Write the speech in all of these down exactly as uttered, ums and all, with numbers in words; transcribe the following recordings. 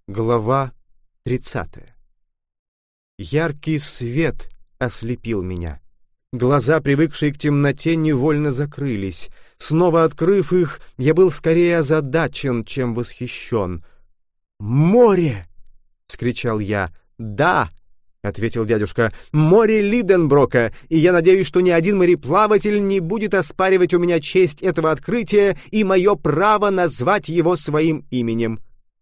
Глава тридцатая. Яркий свет ослепил меня. Глаза, привыкшие к темноте, невольно закрылись. Снова открыв их, я был скорее озадачен, чем восхищен. «Море!» — вскричал я. «Да!» — ответил дядюшка. «Море Лиденброка, и я надеюсь, что ни один мореплаватель не будет оспаривать у меня честь этого открытия и мое право назвать его своим именем».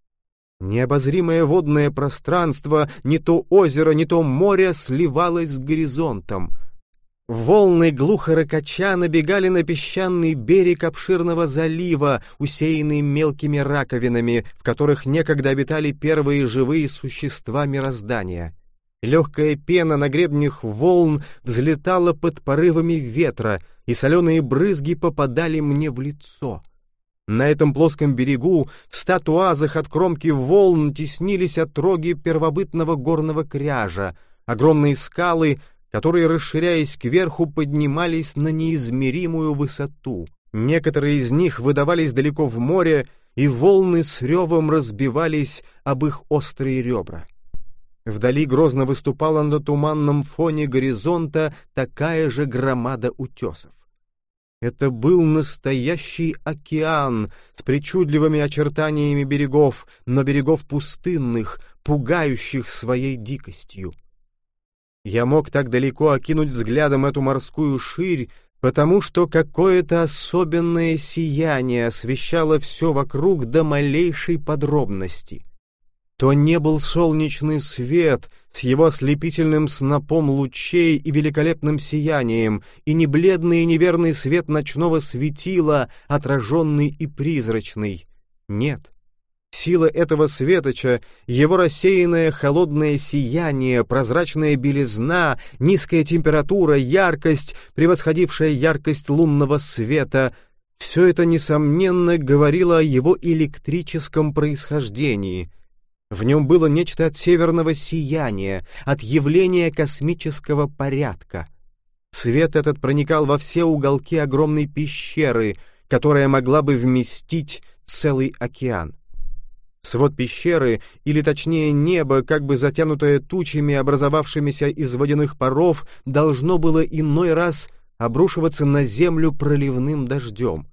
Необозримое водное пространство, не то озеро, не то море, сливалось с горизонтом. Волны глухо рокоча набегали на песчаный берег обширного залива, усеянный мелкими раковинами, в которых некогда обитали первые живые существа мироздания. Легкая пена на гребнях волн взлетала под порывами ветра, и соленые брызги попадали мне в лицо. На этом плоском берегу в ста туазах от кромки волн теснились отроги первобытного горного кряжа, огромные скалы, которые, расширяясь кверху, поднимались на неизмеримую высоту. Некоторые из них выдавались далеко в море, и волны с ревом разбивались об их острые ребра. Вдали грозно выступала на туманном фоне горизонта такая же громада утесов. Это был настоящий океан с причудливыми очертаниями берегов, но берегов пустынных, пугающих своей дикостью. Я мог так далеко окинуть взглядом эту морскую ширь, потому что какое-то особенное сияние освещало все вокруг до малейшей подробности. То не был солнечный свет с его ослепительным снопом лучей и великолепным сиянием, и не бледный и неверный свет ночного светила, отраженный и призрачный. Нет. Сила этого светоча, его рассеянное холодное сияние, прозрачная белизна, низкая температура, яркость, превосходившая яркость лунного света — все это, несомненно, говорило о его электрическом происхождении. В нем было нечто от северного сияния, от явления космического порядка. Свет этот проникал во все уголки огромной пещеры, которая могла бы вместить целый океан. Свод пещеры, или точнее небо, как бы затянутое тучами, образовавшимися из водяных паров, должно было иной раз обрушиваться на землю проливным дождем.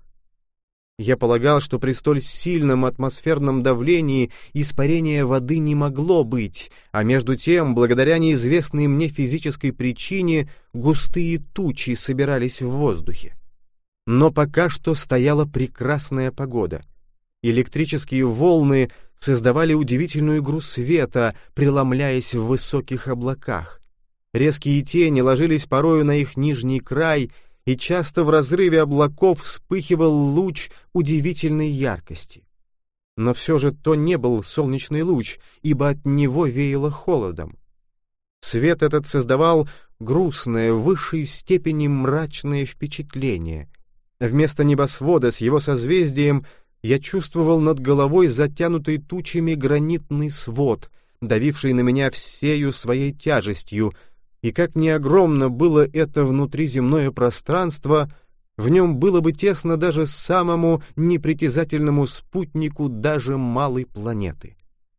Я полагал, что при столь сильном атмосферном давлении испарения воды не могло быть, а между тем, благодаря неизвестной мне физической причине, густые тучи собирались в воздухе. Но пока что стояла прекрасная погода. Электрические волны создавали удивительную игру света, преломляясь в высоких облаках. Резкие тени ложились порою на их нижний край, и часто в разрыве облаков вспыхивал луч удивительной яркости. Но все же то не был солнечный луч, ибо от него веяло холодом. Свет этот создавал грустное, в высшей степени мрачное впечатление. Вместо небосвода с его созвездием я чувствовал над головой затянутый тучами гранитный свод, давивший на меня всею своей тяжестью, и как ни огромно было это внутриземное пространство, в нем было бы тесно даже самому непритязательному спутнику даже малой планеты.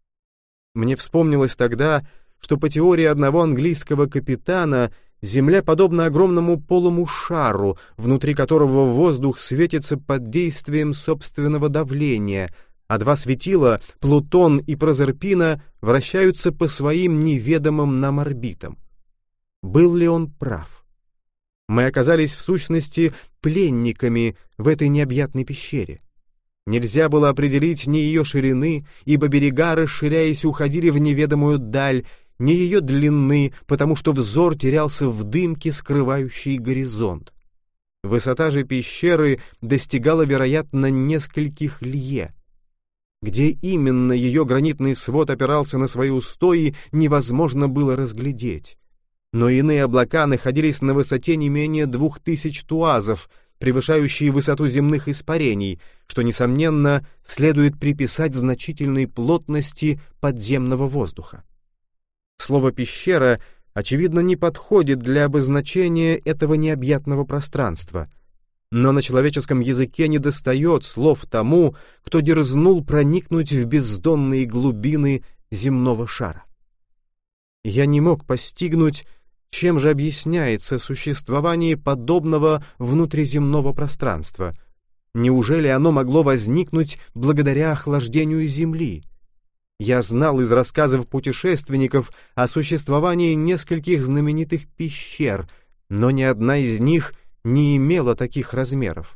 Мне вспомнилось тогда, что по теории одного английского капитана Земля подобна огромному полому шару, внутри которого воздух светится под действием собственного давления, а два светила, Плутон и Прозерпина, вращаются по своим неведомым нам орбитам. Был ли он прав? Мы оказались в сущности пленниками в этой необъятной пещере. Нельзя было определить ни ее ширины, ибо берега, расширяясь, уходили в неведомую даль, ни ее длины, потому что взор терялся в дымке, скрывающей горизонт. Высота же пещеры достигала, вероятно, нескольких лье. Где именно ее гранитный свод опирался на свои устои, невозможно было разглядеть. Но иные облака находились на высоте не менее двух тысяч туазов, превышающие высоту земных испарений, что, несомненно, следует приписать значительной плотности подземного воздуха. Слово «пещера» очевидно не подходит для обозначения этого необъятного пространства. Но на человеческом языке недостает слов тому, кто дерзнул проникнуть в бездонные глубины земного шара. Я не мог постигнуть, чем же объясняется существование подобного внутриземного пространства. Неужели оно могло возникнуть благодаря охлаждению Земли? Я знал из рассказов путешественников о существовании нескольких знаменитых пещер, но ни одна из них не имела таких размеров.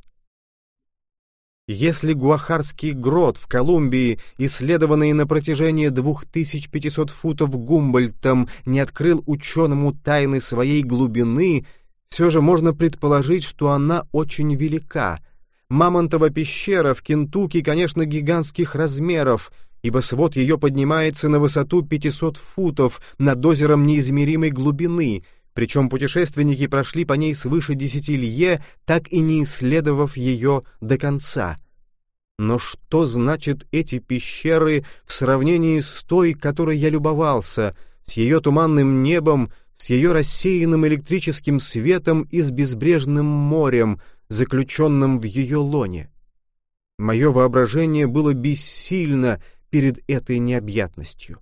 Если Гуахарский грот в Колумбии, исследованный на протяжении двух тысяч пятисот футов Гумбольдтом, не открыл ученому тайны своей глубины, все же можно предположить, что она очень велика. Мамонтова пещера в Кентукки, конечно, гигантских размеров, ибо свод ее поднимается на высоту пятисот футов над озером неизмеримой глубины, причем путешественники прошли по ней свыше десяти лье, так и не исследовав ее до конца. Но что значит эти пещеры в сравнении с той, которой я любовался, с ее туманным небом, с ее рассеянным электрическим светом и с безбрежным морем, заключенным в ее лоне? Мое воображение было бессильно перед этой необъятностью.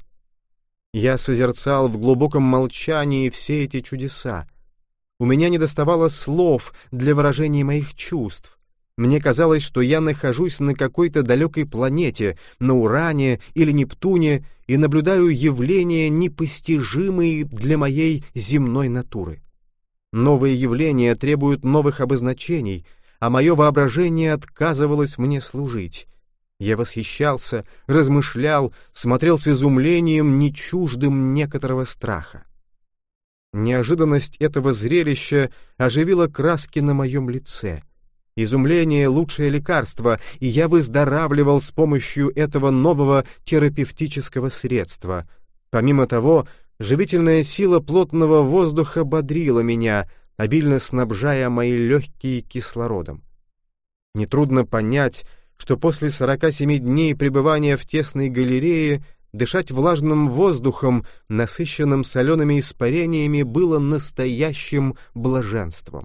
Я созерцал в глубоком молчании все эти чудеса. У меня недоставало слов для выражения моих чувств. Мне казалось, что я нахожусь на какой-то далекой планете, на Уране или Нептуне, и наблюдаю явления, непостижимые для моей земной натуры. Новые явления требуют новых обозначений, а мое воображение отказывалось мне служить. Я восхищался, размышлял, смотрел с изумлением, не чуждым некоторого страха. Неожиданность этого зрелища оживила краски на моем лице. Изумление — лучшее лекарство, и я выздоравливал с помощью этого нового терапевтического средства. Помимо того, живительная сила плотного воздуха бодрила меня, обильно снабжая мои легкие кислородом. Нетрудно понять, что после сорока семи дней пребывания в тесной галерее дышать влажным воздухом, насыщенным солеными испарениями, было настоящим блаженством.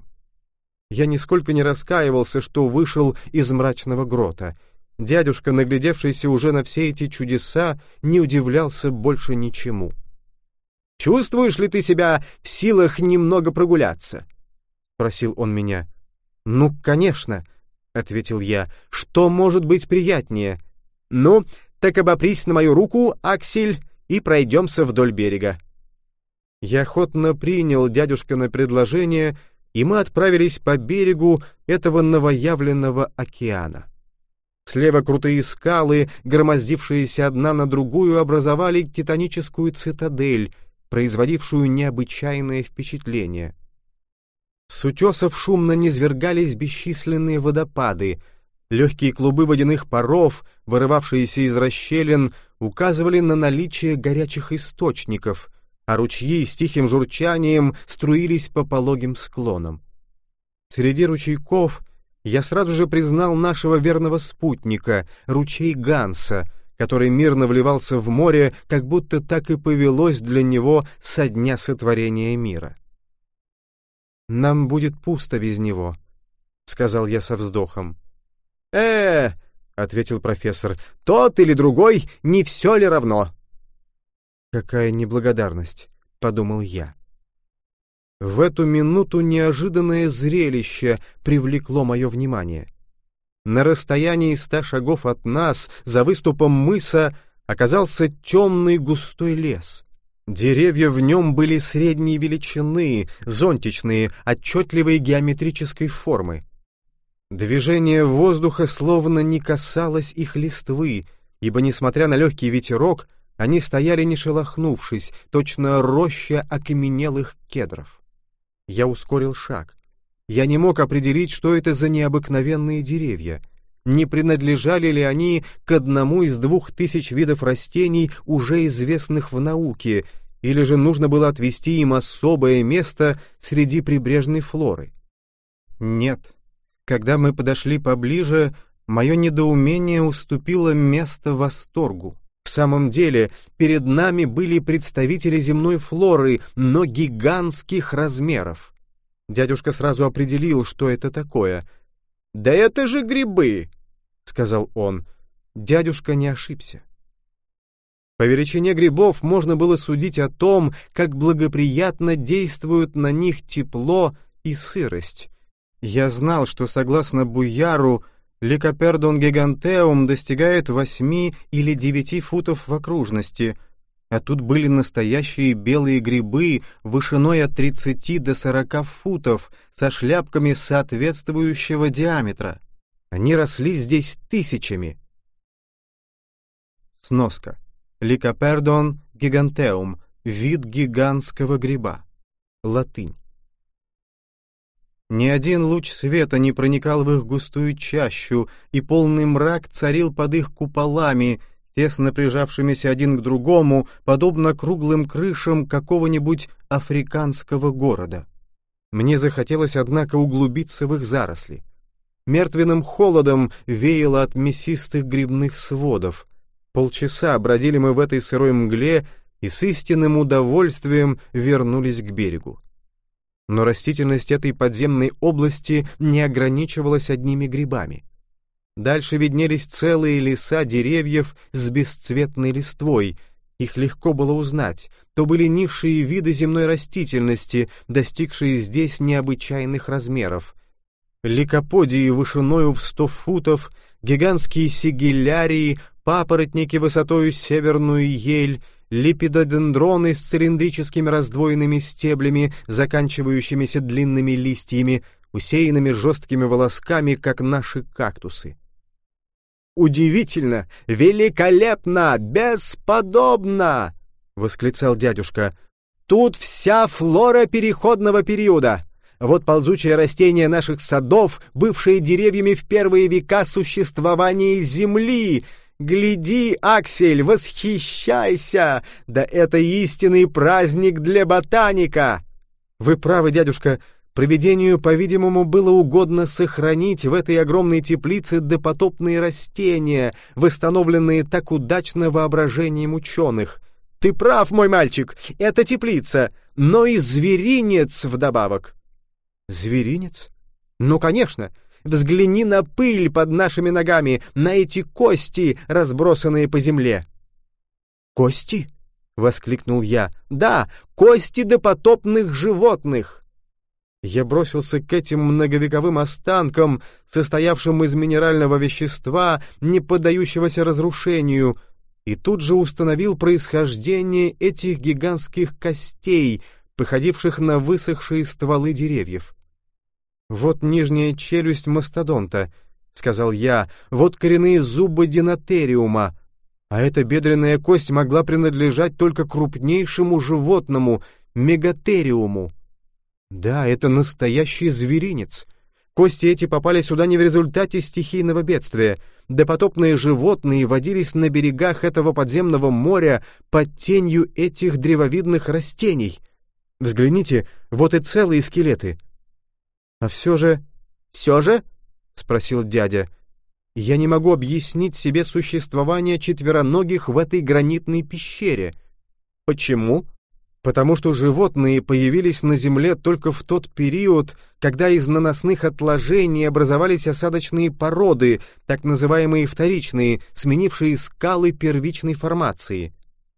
Я нисколько не раскаивался, что вышел из мрачного грота. Дядюшка, наглядевшийся уже на все эти чудеса, не удивлялся больше ничему. «Чувствуешь ли ты себя в силах немного прогуляться?» — спросил он меня. «Ну, конечно», — ответил я. «Что может быть приятнее? Ну, так обопрись на мою руку, Аксель, и пройдемся вдоль берега». Я охотно принял дядюшкино предложение, и мы отправились по берегу этого новоявленного океана. Слева крутые скалы, громоздившиеся одна на другую, образовали титаническую цитадель, производившую необычайное впечатление. С утесов шумно низвергались бесчисленные водопады. Легкие клубы водяных паров, вырывавшиеся из расщелин, указывали на наличие горячих источников, а ручьи с тихим журчанием струились по пологим склонам. Среди ручейков я сразу же признал нашего верного спутника, ручей Ганса, который мирно вливался в море, как будто так и повелось для него со дня сотворения мира. «Нам будет пусто без него», — сказал я со вздохом. «Э, — ответил профессор, — тот или другой, не все ли равно?» «Какая неблагодарность», — подумал я. В эту минуту неожиданное зрелище привлекло мое внимание. На расстоянии ста шагов от нас, за выступом мыса, оказался темный густой лес. Деревья в нем были средней величины, зонтичные, отчетливой геометрической формы. Движение воздуха словно не касалось их листвы, ибо, несмотря на легкий ветерок, они стояли не шелохнувшись, точно роща окаменелых кедров. Я ускорил шаг. Я не мог определить, что это за необыкновенные деревья. Не принадлежали ли они к одному из двух тысяч видов растений, уже известных в науке, или же нужно было отвести им особое место среди прибрежной флоры? Нет. Когда мы подошли поближе, мое недоумение уступило место восторгу. В самом деле, перед нами были представители земной флоры, но гигантских размеров. Дядюшка сразу определил, что это такое. «Да это же грибы!» — сказал он. Дядюшка не ошибся. По величине грибов можно было судить о том, как благоприятно действуют на них тепло и сырость. Я знал, что, согласно Буяру, Lycoperdon giganteum достигает восьми или девяти футов в окружности, а тут были настоящие белые грибы вышиной от тридцати до сорока футов со шляпками соответствующего диаметра. Они росли здесь тысячами. Сноска. Lycoperdon giganteum — вид гигантского гриба. Латынь. Ни один луч света не проникал в их густую чащу, и полный мрак царил под их куполами, тесно прижавшимися один к другому, подобно круглым крышам какого-нибудь африканского города. Мне захотелось, однако, углубиться в их заросли. Мертвенным холодом веяло от мясистых грибных сводов. Полчаса бродили мы в этой сырой мгле и с истинным удовольствием вернулись к берегу. Но растительность этой подземной области не ограничивалась одними грибами. Дальше виднелись целые леса деревьев с бесцветной листвой. Их легко было узнать. То были низшие виды земной растительности, достигшие здесь необычайных размеров. Ликоподии вышиною в сто футов, гигантские сигиллярии, папоротники высотою северную ель, липидодендроны с цилиндрическими раздвоенными стеблями, заканчивающимися длинными листьями, усеянными жесткими волосками, как наши кактусы. «Удивительно! Великолепно! Бесподобно!» — восклицал дядюшка. «Тут вся флора переходного периода. Вот ползучие растения наших садов, бывшие деревьями в первые века существования Земли. Гляди, Аксель, восхищайся! Да это истинный праздник для ботаника!» «Вы правы, дядюшка. Провидению, по-видимому, было угодно сохранить в этой огромной теплице допотопные растения, восстановленные так удачно воображением ученых. Ты прав, мой мальчик, это теплица, но и зверинец вдобавок». «Зверинец? Ну, конечно. Взгляни на пыль под нашими ногами, на эти кости, разбросанные по земле». «Кости?» — воскликнул я. «Да, кости допотопных животных». Я бросился к этим многовековым останкам, состоявшим из минерального вещества, не поддающегося разрушению, и тут же установил происхождение этих гигантских костей, походивших на высохшие стволы деревьев. «Вот нижняя челюсть мастодонта», — сказал я, — «вот коренные зубы динотериума, а эта бедренная кость могла принадлежать только крупнейшему животному — мегатериуму. Да, это настоящий зверинец. Кости эти попали сюда не в результате стихийного бедствия. Допотопные животные водились на берегах этого подземного моря под тенью этих древовидных растений. Взгляните, вот и целые скелеты». «А все же...» «Все же?» — спросил дядя. «Я не могу объяснить себе существование четвероногих в этой гранитной пещере». «Почему?» «Потому что животные появились на Земле только в тот период, когда из наносных отложений образовались осадочные породы, так называемые вторичные, сменившие скалы первичной формации».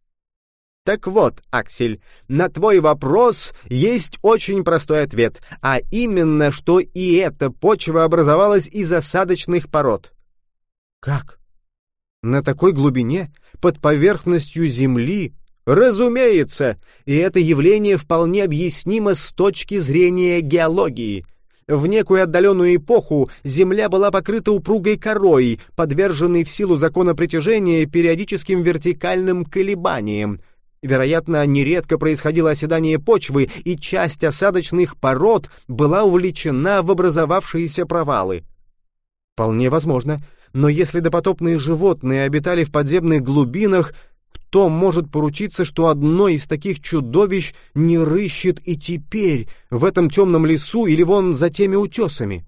«Так вот, Аксель, на твой вопрос есть очень простой ответ, а именно, что и эта почва образовалась из осадочных пород». «Как? На такой глубине? Под поверхностью Земли?» «Разумеется, и это явление вполне объяснимо с точки зрения геологии. В некую отдаленную эпоху Земля была покрыта упругой корой, подверженной в силу закона притяжения периодическим вертикальным колебаниям. Вероятно, нередко происходило оседание почвы, и часть осадочных пород была увлечена в образовавшиеся провалы». «Вполне возможно, но если допотопные животные обитали в подземных глубинах, кто может поручиться, что одно из таких чудовищ не рыщет и теперь в этом темном лесу или вон за теми утесами?»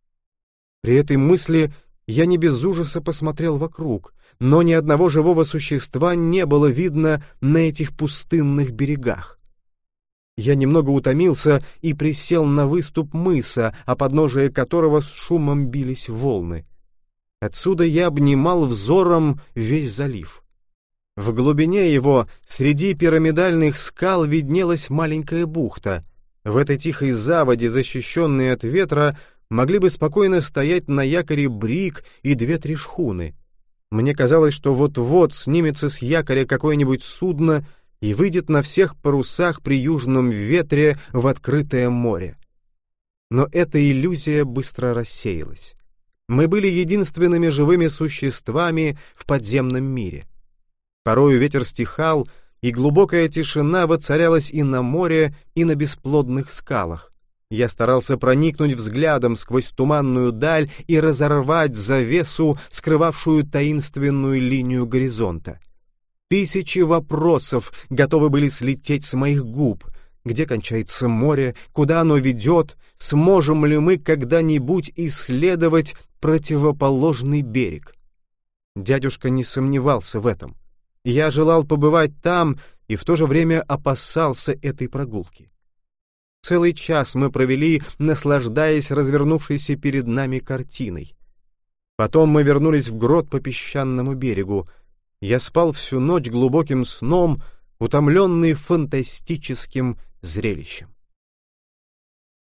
При этой мысли я не без ужаса посмотрел вокруг, но ни одного живого существа не было видно на этих пустынных берегах. Я немного утомился и присел на выступ мыса, о подножие которого с шумом бились волны. Отсюда я обнимал взором весь залив. В глубине его, среди пирамидальных скал, виднелась маленькая бухта. В этой тихой заводе, защищенной от ветра, могли бы спокойно стоять на якоре бриг и две-три шхуны. Мне казалось, что вот-вот снимется с якоря какое-нибудь судно и выйдет на всех парусах при южном ветре в открытое море. Но эта иллюзия быстро рассеялась. Мы были единственными живыми существами в подземном мире. Порою ветер стихал, и глубокая тишина воцарялась и на море, и на бесплодных скалах. Я старался проникнуть взглядом сквозь туманную даль и разорвать завесу, скрывавшую таинственную линию горизонта. Тысячи вопросов готовы были слететь с моих губ. Где кончается море? Куда оно ведет? Сможем ли мы когда-нибудь исследовать противоположный берег? Дядюшка не сомневался в этом. Я желал побывать там и в то же время опасался этой прогулки. Целый час мы провели, наслаждаясь развернувшейся перед нами картиной. Потом мы вернулись в грот по песчаному берегу. Я спал всю ночь глубоким сном, утомленный фантастическим зрелищем.